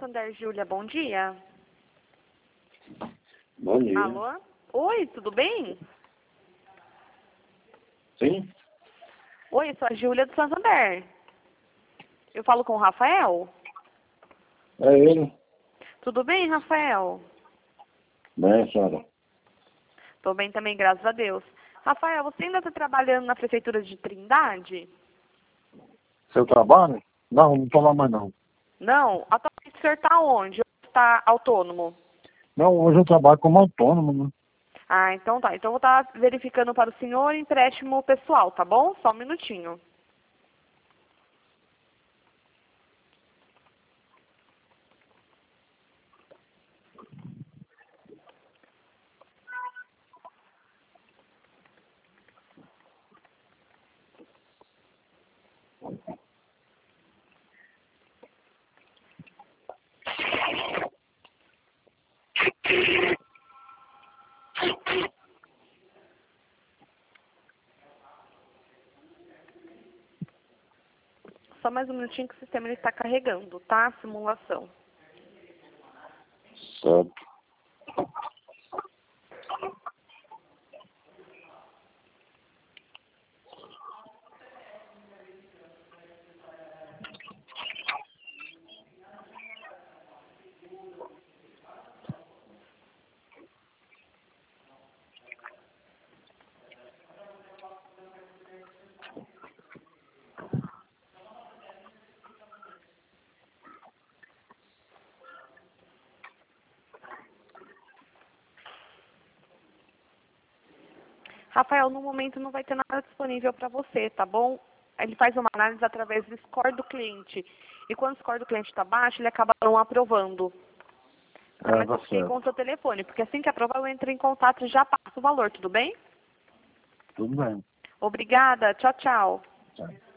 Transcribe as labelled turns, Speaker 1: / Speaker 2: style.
Speaker 1: Santander, Júlia, bom dia.
Speaker 2: Bom dia.
Speaker 1: Alô? Oi, tudo bem?
Speaker 2: Sim?
Speaker 1: Oi, sou a Júlia do Santander. Eu falo com o Rafael?
Speaker 2: É ele?
Speaker 1: Tudo bem, Rafael?
Speaker 2: Bem, senhora.
Speaker 1: Tô bem também, graças a Deus. Rafael, você ainda está trabalhando na Prefeitura de Trindade?
Speaker 2: Seu trabalho? Não tô lá mais não.
Speaker 1: Não? Atualmente o senhor está onde? Ou está autônomo?
Speaker 2: Não, hoje eu trabalho como autônomo, né?
Speaker 1: Ah, então tá. Então eu vou estar verificando para o senhor empréstimo pessoal, tá bom? Só um minutinho. Só mais um minutinho que o sistema está carregando, tá? A simulação.
Speaker 2: Certo.
Speaker 1: Rafael, no momento não vai ter nada disponível para você, tá bom? Ele faz uma análise através do score do cliente. E quando o score do cliente está baixo, ele acaba não aprovando. Mas
Speaker 2: Tá
Speaker 1: eu fiquei com
Speaker 2: certo.
Speaker 1: o seu telefone, porque assim que aprovar eu entro em contato e já passo o valor, tudo bem?
Speaker 2: Tudo bem.
Speaker 1: Obrigada, tchau, tchau.
Speaker 2: Certo.